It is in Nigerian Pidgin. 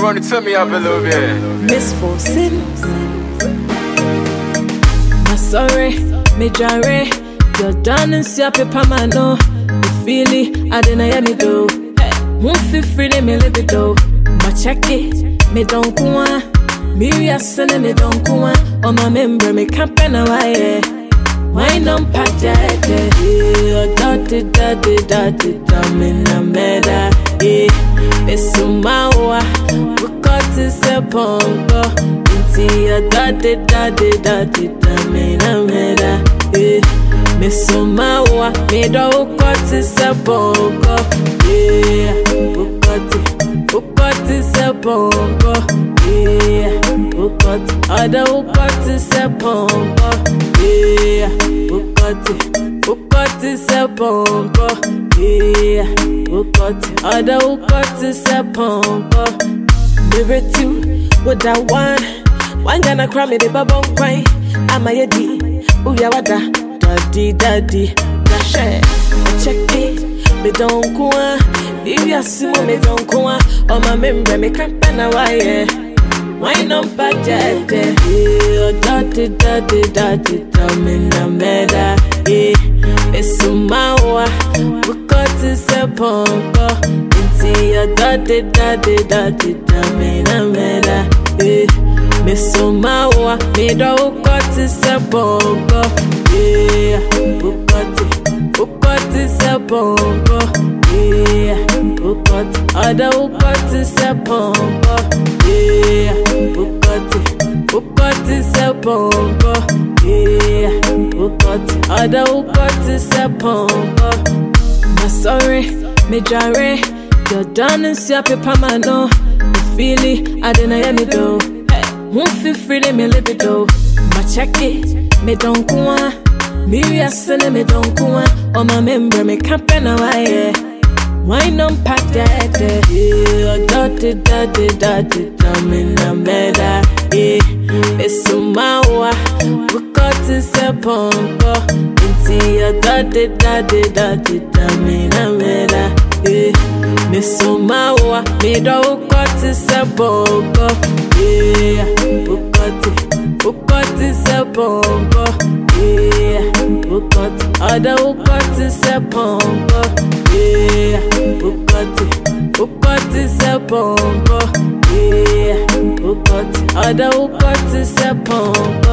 Run it to me up a little bit. Miss Forsin. My sorry, me jare. You're done and see a paper man, no. You feel it, I didn't hear me do. Won't feel free, me live it though. My check it, me don't go on. Me send me don't go on. On my member, me can't pen away. Why not pat that? Yeah, dirty, me na meda. It's so mawa. We got to say pongo. See a dirty, me na meda. Me so mawa. Me do got to say pongo. Yeah, Bukati say pongo. Yeah, Bukati say pongo. Yeah, Bukati say pongo. Yeah, Bukati say pongo. Baby too, what I want. One gonna cry me the babon cry. I'm a yedi, uya wada, daddy, dash it. Check it, me don't go on. If you see me don't go on. On my member, me can't pen away. Why not budget? Yeah, dirty, me na meda. It's so mawa. We got to say pongo. See a dirty, me na meda. Me so mawa. Me do got to say pongo. Yeah, Bukati say pongo. Yeah, Bukati say pongo. Yeah, Bukati say pongo. Yeah, Bukati say pongo. My sorry, me jare. You're done and see a paper man, no. You feel it, I didn't hear me do. Won't feel free, me live it though. My check it, me don't go on. Me send me don't go on. On my member, me can't pen away. Why not pat that? Yeah, dirty, me na meda. It's so mawa. We got to say pongo. See a dirty, me na meda. Me so mawa. Me do got to say pongo. Yeah, Bukati say pongo. Yeah, Bukati say pongo. Yeah, Bukati say pongo. Yeah, Bukati say pongo.